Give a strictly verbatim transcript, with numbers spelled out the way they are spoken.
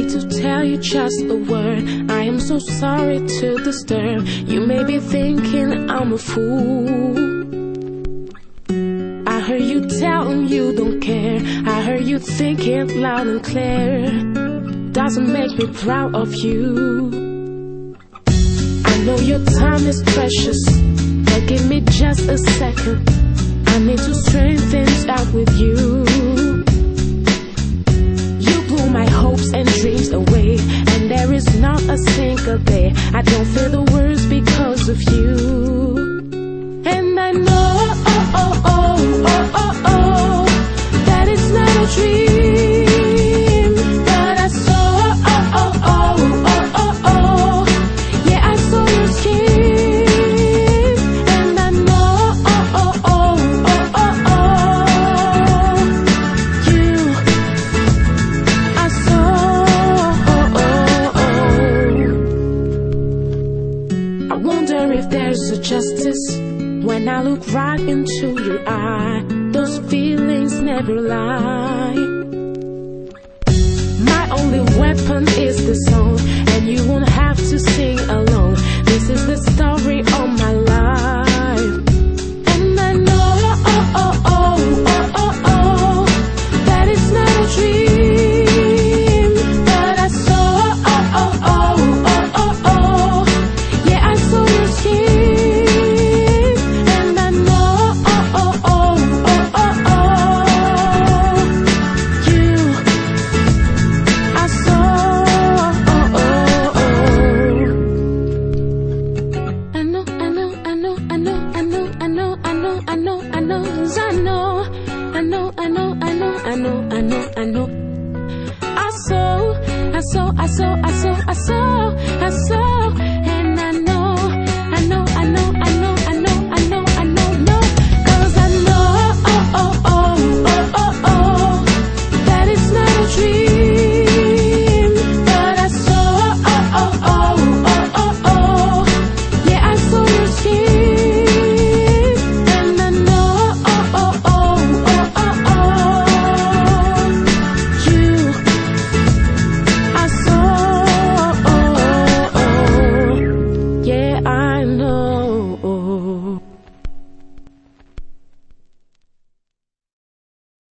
like to tell you just a word. I am so sorry to disturb. You may be thinking I'm a fool. I heard you telling you don't care. I heard you thinking loud and clear. Doesn't make me proud of you. I know your time is precious, but give me just a second. I need to straighten things out with you. You blew my hopes and dreams away, and there is not a single day I don't feel the worst because of you. And I know, oh, oh, oh, oh, oh, oh, that it's not a dream, but I saw, oh, oh, oh, oh, oh, oh, yeah, I saw your skin. And I know, oh, oh, oh, oh, oh, oh, you, I saw, oh, oh, oh. I wonder if there's a justice when I look right into your eye. Those feelings never lie. My only weapon is the song, and you won't have to sing alone. This is the story of my life. And I know, oh, oh, oh, oh, oh, oh, that it's not a dream, but I saw, oh, oh, oh, oh, oh, oh, yeah, I saw your skin. And I know, oh, oh, oh, oh, oh, oh, you, I saw, oh, oh, oh. I know, I know, I know, I know, I know, I know, I know, I know, I know, 'cause I know, I know, I know, I know, I know, I know, I know. I saw, I saw, I saw, I saw, I saw, I saw.